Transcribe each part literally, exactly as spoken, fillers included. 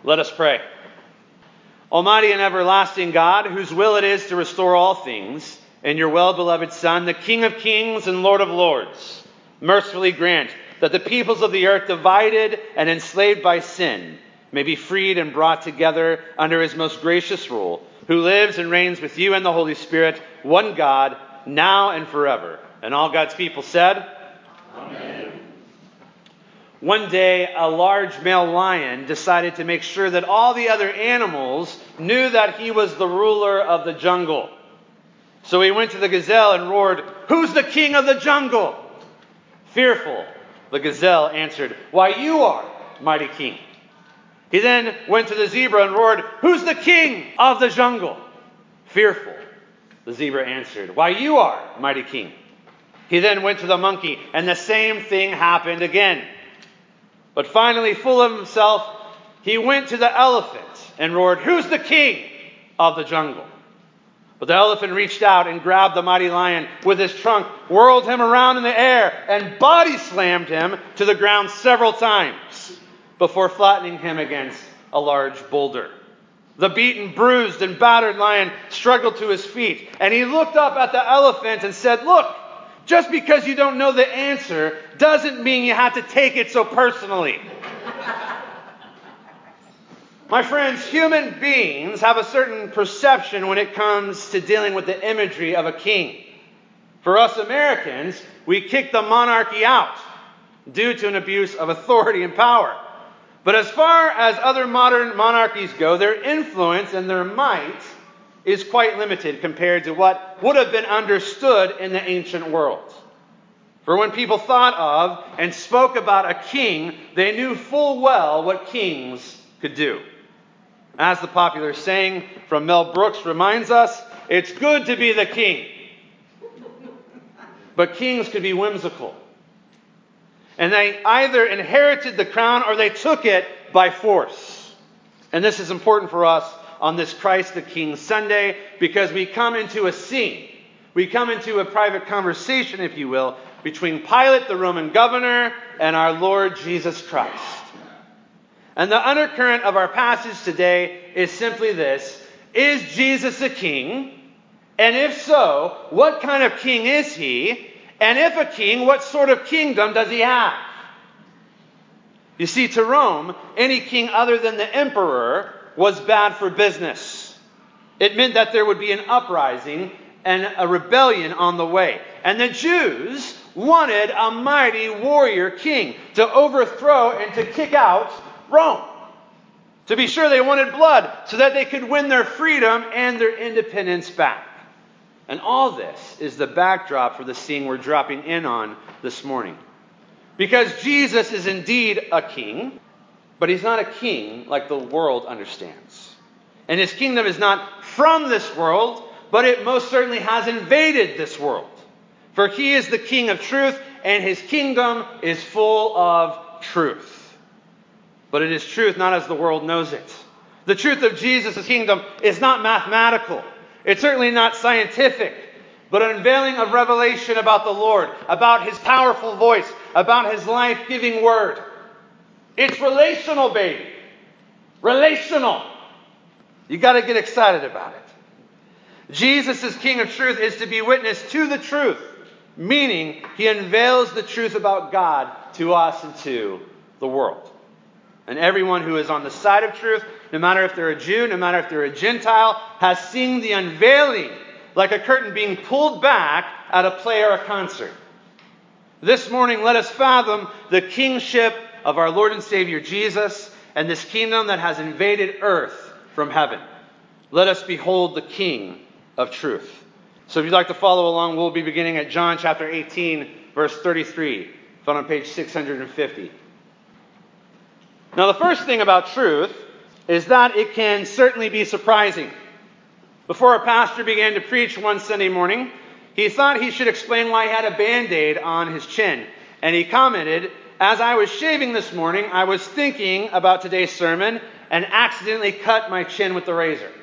Let us pray. Almighty and everlasting God, whose will it is to restore all things, and your well-beloved Son, the King of kings and Lord of lords, mercifully grant that the peoples of the earth, divided and enslaved by sin, may be freed and brought together under his most gracious rule, who lives and reigns with you and the Holy Spirit, one God, now and forever. And all God's people said, Amen. One day, a large male lion decided to make sure that all the other animals knew that he was the ruler of the jungle. So he went to the gazelle and roared, "Who's the king of the jungle?" Fearful, the gazelle answered, "Why, you are, mighty king." He then went to the zebra and roared, "Who's the king of the jungle?" Fearful, the zebra answered, "Why, you are, mighty king." He then went to the monkey, and the same thing happened again. But finally, full of himself, he went to the elephant and roared, "Who's the king of the jungle?" But the elephant reached out and grabbed the mighty lion with his trunk, whirled him around in the air, and body slammed him to the ground several times before flattening him against a large boulder. The beaten, bruised, and battered lion struggled to his feet, and he looked up at the elephant and said, "Look, just because you don't know the answer doesn't mean you have to take it so personally." My friends, human beings have a certain perception when it comes to dealing with the imagery of a king. For us Americans, we kick the monarchy out due to an abuse of authority and power. But as far as other modern monarchies go, their influence and their might is quite limited compared to what would have been understood in the ancient world. For when people thought of and spoke about a king, they knew full well what kings could do. As the popular saying from Mel Brooks reminds us, it's good to be the king. But kings could be whimsical. And they either inherited the crown or they took it by force. And this is important for us on this Christ the King Sunday, because we come into a scene. We come into a private conversation, if you will, between Pilate, the Roman governor, and our Lord Jesus Christ. And the undercurrent of our passage today is simply this: is Jesus a king? And if so, what kind of king is he? And if a king, what sort of kingdom does he have? You see, to Rome, any king other than the emperor was bad for business. It meant that there would be an uprising and a rebellion on the way. And the Jews wanted a mighty warrior king to overthrow and to kick out Rome. To be sure, they wanted blood so that they could win their freedom and their independence back. And all this is the backdrop for the scene we're dropping in on this morning. Because Jesus is indeed a king, but he's not a king like the world understands. And his kingdom is not from this world, but it most certainly has invaded this world. For he is the King of truth, and his kingdom is full of truth. But it is truth not as the world knows it. The truth of Jesus' kingdom is not mathematical. It's certainly not scientific, but an unveiling of revelation about the Lord, about his powerful voice, about his life-giving word. It's relational, baby. Relational. You got to get excited about it. Jesus, as King of truth, is to be witness to the truth, meaning he unveils the truth about God to us and to the world. And everyone who is on the side of truth, no matter if they're a Jew, no matter if they're a Gentile, has seen the unveiling, like a curtain being pulled back at a play or a concert. This morning, let us fathom the kingship of our Lord and Savior Jesus and this kingdom that has invaded earth from heaven. Let us behold the King of truth. So if you'd like to follow along, we'll be beginning at John chapter eighteen, verse thirty-three, found on page six hundred fifty. Now, the first thing about truth is that it can certainly be surprising. Before a pastor began to preach one Sunday morning, he thought he should explain why he had a Band-Aid on his chin. And he commented, "As I was shaving this morning, I was thinking about today's sermon and accidentally cut my chin with the razor."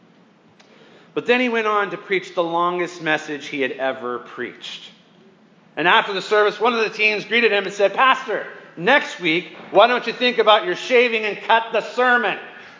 But then he went on to preach the longest message he had ever preached. And after the service, one of the teens greeted him and said, "Pastor, next week, why don't you think about your shaving and cut the sermon?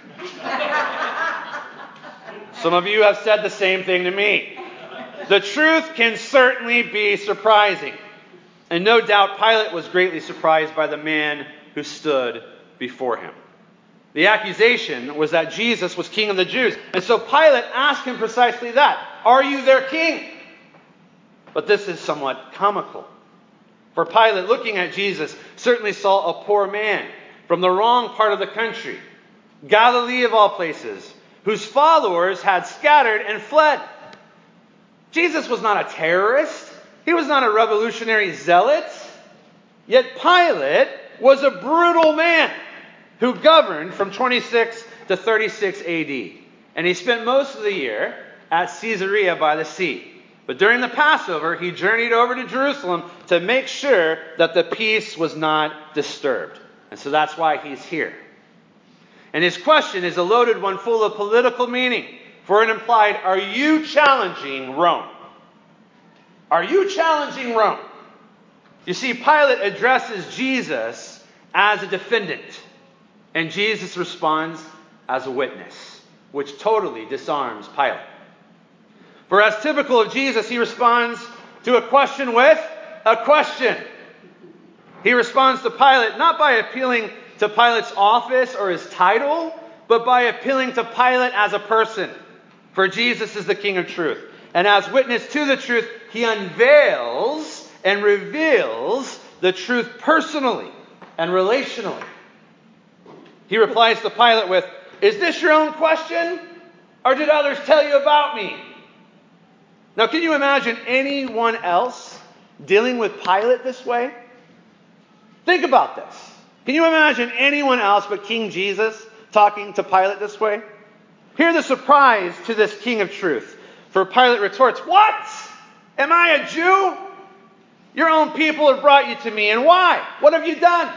Some of you have said the same thing to me. The truth can certainly be surprising. And no doubt Pilate was greatly surprised by the man who stood before him. The accusation was that Jesus was king of the Jews. And so Pilate asked him precisely that. Are you their king? But this is somewhat comical. For Pilate, looking at Jesus, certainly saw a poor man from the wrong part of the country, Galilee of all places, whose followers had scattered and fled. Jesus was not a terrorist. He was not a revolutionary zealot. Yet Pilate was a brutal man who governed from twenty-six to thirty-six A D. And he spent most of the year at Caesarea by the sea. But during the Passover, he journeyed over to Jerusalem to make sure that the peace was not disturbed. And so that's why he's here. And his question is a loaded one full of political meaning. For it implied, are you challenging Rome? Are you challenging Rome? You see, Pilate addresses Jesus as a defendant. And Jesus responds as a witness, which totally disarms Pilate. For as typical of Jesus, he responds to a question with a question. He responds to Pilate not by appealing to Pilate's office or his title, but by appealing to Pilate as a person. For Jesus is the King of truth. And as witness to the truth, he unveils and reveals the truth personally and relationally. He replies to Pilate with, is this your own question? Or did others tell you about me? Now, can you imagine anyone else dealing with Pilate this way? Think about this. Can you imagine anyone else but King Jesus talking to Pilate this way? Hear the surprise to this King of truth. For Pilate retorts, what? Am I a Jew? Your own people have brought you to me, and why? What have you done?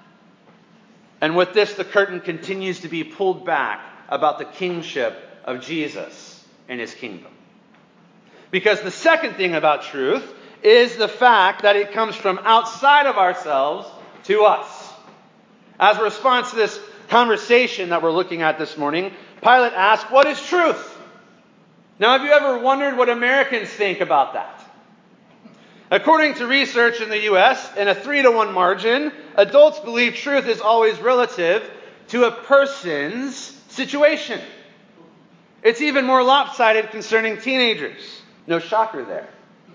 And with this, the curtain continues to be pulled back about the kingship of Jesus and his kingdom. Because the second thing about truth is the fact that it comes from outside of ourselves to us. As a response to this conversation that we're looking at this morning, Pilate asked, what is truth? Now, have you ever wondered what Americans think about that? According to research in the U S, in a three to one margin, adults believe truth is always relative to a person's situation. It's even more lopsided concerning teenagers. No shocker there.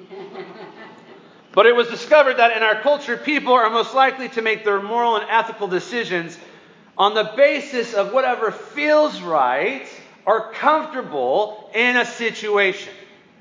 But it was discovered that in our culture, people are most likely to make their moral and ethical decisions on the basis of whatever feels right or comfortable in a situation.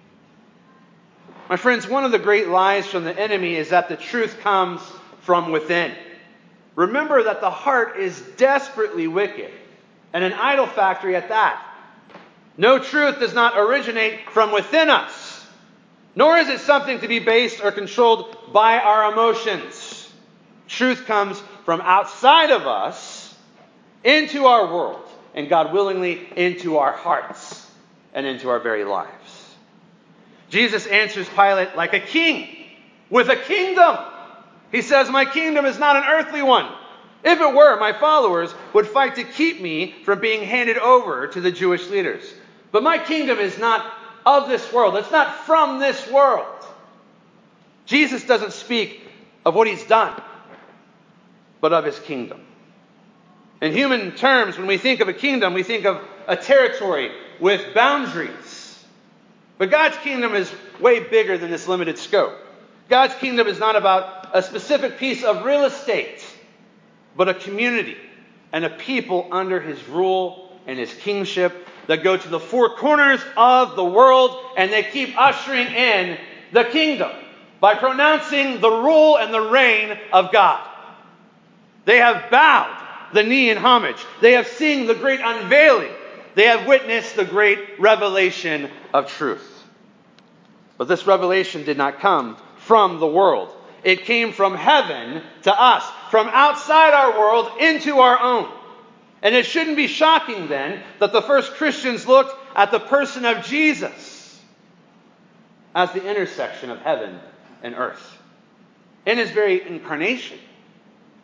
My friends, one of the great lies from the enemy is that the truth comes from within. Remember that the heart is desperately wicked, and an idol factory at that. No truth does not originate from within us, nor is it something to be based or controlled by our emotions. Truth comes from outside of us into our world, and God willingly into our hearts and into our very lives. Jesus answers Pilate like a king with a kingdom. He says, my kingdom is not an earthly one. If it were, my followers would fight to keep me from being handed over to the Jewish leaders. But my kingdom is not of this world. It's not from this world. Jesus doesn't speak of what he's done, but of his kingdom. In human terms, when we think of a kingdom, we think of a territory with boundaries. But God's kingdom is way bigger than this limited scope. God's kingdom is not about a specific piece of real estate, but a community and a people under his rule and his kingship that go to the four corners of the world, and they keep ushering in the kingdom by pronouncing the rule and the reign of God. They have bowed the knee in homage. They have seen the great unveiling. They have witnessed the great revelation of truth. But this revelation did not come from the world. It came from heaven to us, from outside our world into our own. And it shouldn't be shocking then that the first Christians looked at the person of Jesus as the intersection of heaven and earth. In his very incarnation,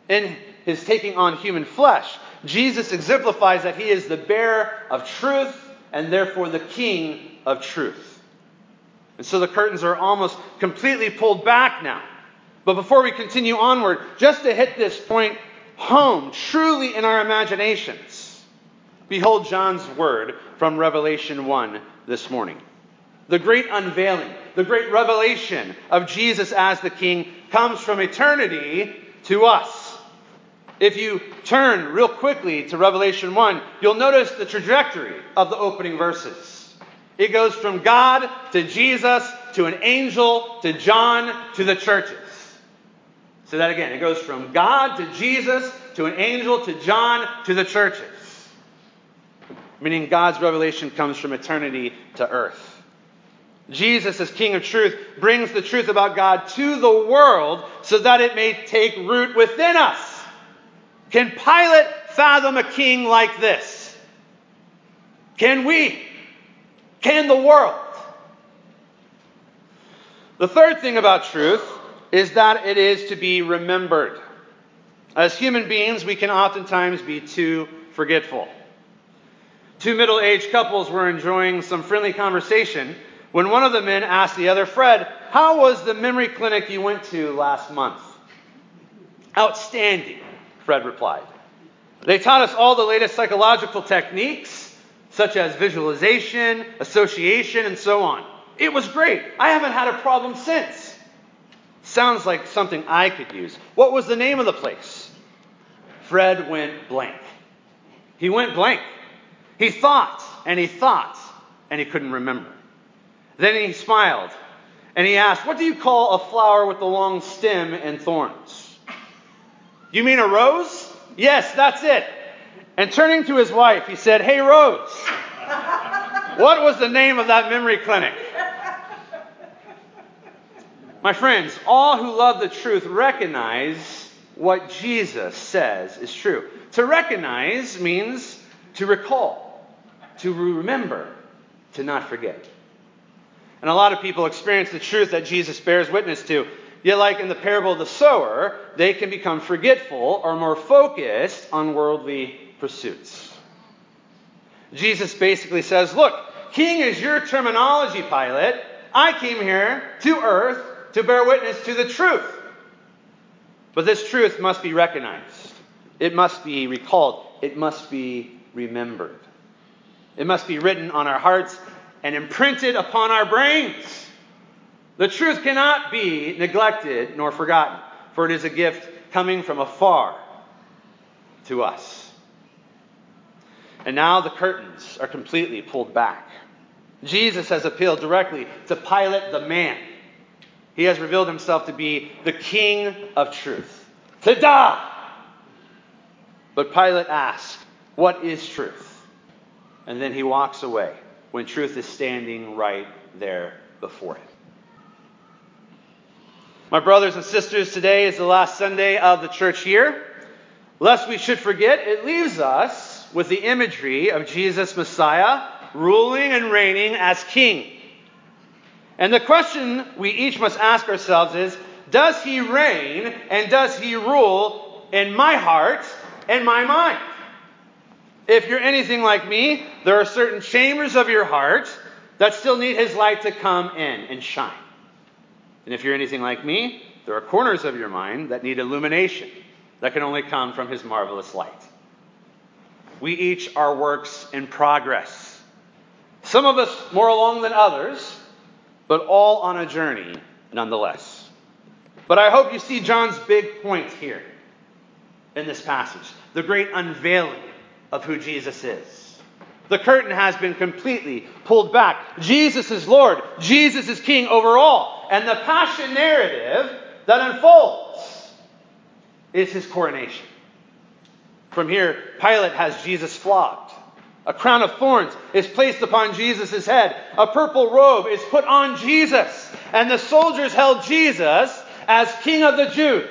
In his taking on human flesh, Jesus exemplifies that he is the bearer of truth and therefore the king of truth. And so the curtains are almost completely pulled back now. But before we continue onward, just to hit this point home truly in our imaginations, behold John's word from Revelation one this morning. The great unveiling, the great revelation of Jesus as the King comes from eternity to us. If you turn real quickly to Revelation one, you'll notice the trajectory of the opening verses. It goes from God to Jesus to an angel to John to the churches. So that again, it goes from God to Jesus to an angel to John to the churches. Meaning God's revelation comes from eternity to earth. Jesus, as King of Truth, brings the truth about God to the world so that it may take root within us. Can Pilate fathom a king like this? Can we? Can the world? The third thing about truth is that it is to be remembered. As human beings, we can oftentimes be too forgetful. Two middle-aged couples were enjoying some friendly conversation when one of the men asked the other, "Fred, how was the memory clinic you went to last month?" "Outstanding," Fred replied. "They taught us all the latest psychological techniques, such as visualization, association, and so on. It was great. I haven't had a problem since." "Sounds like something I could use. What was the name of the place?" Fred went blank. He went blank. He thought, and he thought, and he couldn't remember. Then he smiled, and he asked, "What do you call a flower with a long stem and thorns?" "You mean a rose?" "Yes, that's it." And turning to his wife, he said, "Hey, Rose, what was the name of that memory clinic?" My friends, all who love the truth recognize what Jesus says is true. To recognize means to recall, to remember, to not forget. And a lot of people experience the truth that Jesus bears witness to. Yet, like in the parable of the sower, they can become forgetful or more focused on worldly pursuits. Jesus basically says, look, king is your terminology, Pilate. I came here to earth to bear witness to the truth. But this truth must be recognized. It must be recalled. It must be remembered. It must be written on our hearts and imprinted upon our brains. The truth cannot be neglected nor forgotten, for it is a gift coming from afar to us. And now the curtains are completely pulled back. Jesus has appealed directly to Pilate the man. He has revealed himself to be the King of truth. Ta-da! But Pilate asks, "What is truth?" And then he walks away when truth is standing right there before him. My brothers and sisters, today is the last Sunday of the church year. Lest we should forget, it leaves us with the imagery of Jesus Messiah ruling and reigning as King. And the question we each must ask ourselves is, does he reign and does he rule in my heart and my mind? If you're anything like me, there are certain chambers of your heart that still need his light to come in and shine. And if you're anything like me, there are corners of your mind that need illumination that can only come from his marvelous light. We each are works in progress. Some of us more along than others, but all on a journey nonetheless. But I hope you see John's big point here in this passage, the great unveiling of who Jesus is. The curtain has been completely pulled back. Jesus is Lord. Jesus is King over all. And the passion narrative that unfolds is his coronation. From here, Pilate has Jesus flogged. A crown of thorns is placed upon Jesus' head. A purple robe is put on Jesus. And the soldiers held Jesus as King of the Jews.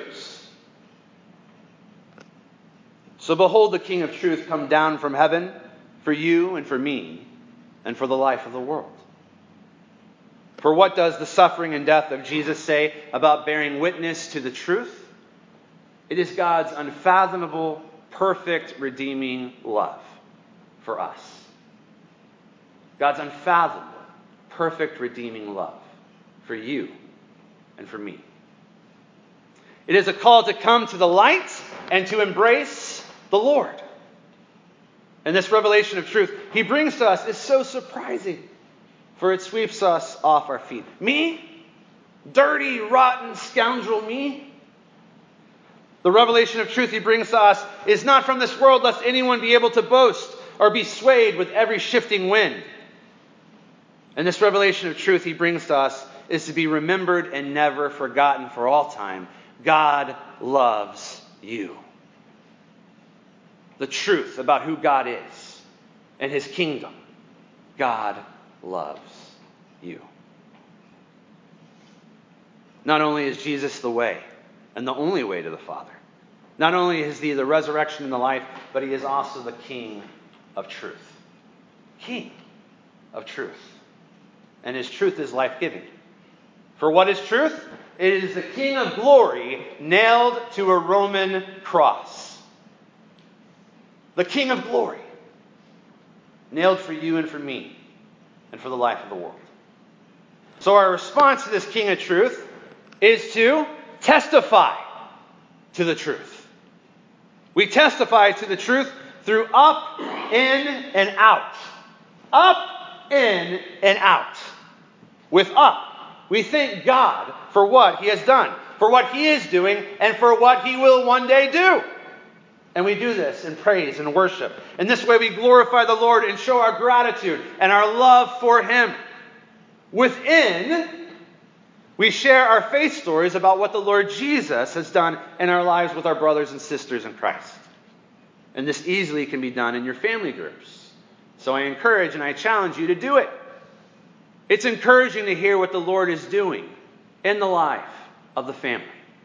So behold the King of truth come down from heaven for you and for me and for the life of the world. For what does the suffering and death of Jesus say about bearing witness to the truth? It is God's unfathomable, perfect, redeeming love for us. God's unfathomable, perfect, redeeming love for you and for me. It is a call to come to the light and to embrace the Lord. And this revelation of truth he brings to us is so surprising, for it sweeps us off our feet. Me? Dirty, rotten scoundrel me? The revelation of truth he brings to us is not from this world, lest anyone be able to boast or be swayed with every shifting wind. And this revelation of truth he brings to us is to be remembered and never forgotten for all time. God loves you. The truth about who God is and his kingdom. God loves you. Not only is Jesus the way and the only way to the Father, not only is he the resurrection and the life, but he is also the King of truth. King of truth. And his truth is life-giving. For what is truth? It is the King of glory nailed to a Roman cross. The King of glory nailed for you and for me and for the life of the world. So our response to this King of truth is to testify to the truth. We testify to the truth through up, in, and out. Up, in, and out. With up, we thank God for what he has done, for what he is doing, and for what he will one day do. And we do this in praise and worship. In this way we glorify the Lord and show our gratitude and our love for him. Within, we share our faith stories about what the Lord Jesus has done in our lives with our brothers and sisters in Christ. And this easily can be done in your family groups. So I encourage and I challenge you to do it. It's encouraging to hear what the Lord is doing in the life of the family.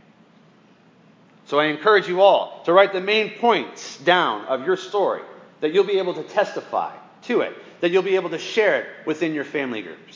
So I encourage you all to write the main points down of your story, that you'll be able to testify to it, that you'll be able to share it within your family groups.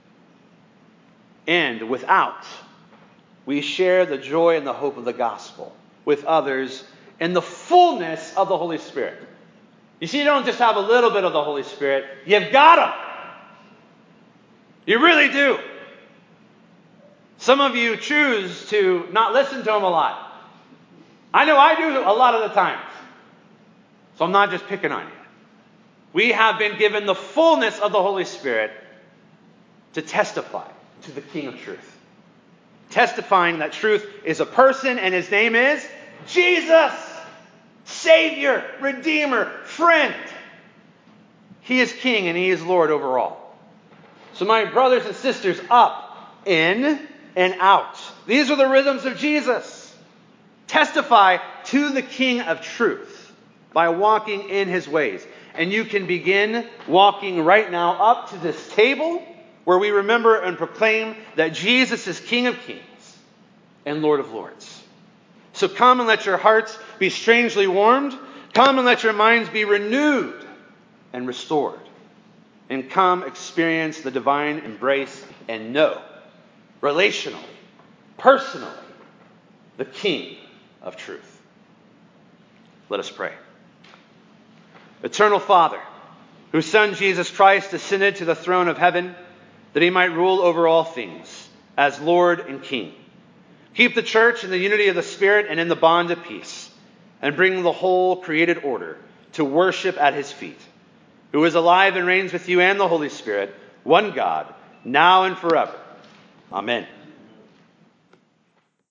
And without, we share the joy and the hope of the gospel with others in the fullness of the Holy Spirit. You see, you don't just have a little bit of the Holy Spirit, you've got him. You really do. Some of you choose to not listen to him a lot. I know I do a lot of the times. So I'm not just picking on you. We have been given the fullness of the Holy Spirit to testify to the King of truth. Testifying that truth is a person and his name is Jesus. Savior, Redeemer, friend. He is King and he is Lord over all. So my brothers and sisters, up, in, and out. These are the rhythms of Jesus. Testify to the King of truth by walking in his ways. And you can begin walking right now up to this table where we remember and proclaim that Jesus is King of kings and Lord of lords. So come and let your hearts be strangely warmed. Come and let your minds be renewed and restored. And come experience the divine embrace and know, relationally, personally, the King of truth. Let us pray. Eternal Father, whose Son Jesus Christ ascended to the throne of heaven, that he might rule over all things as Lord and King. Keep the church in the unity of the Spirit and in the bond of peace, and bring the whole created order to worship at his feet, who is alive and reigns with you and the Holy Spirit, one God, now and forever. Amen.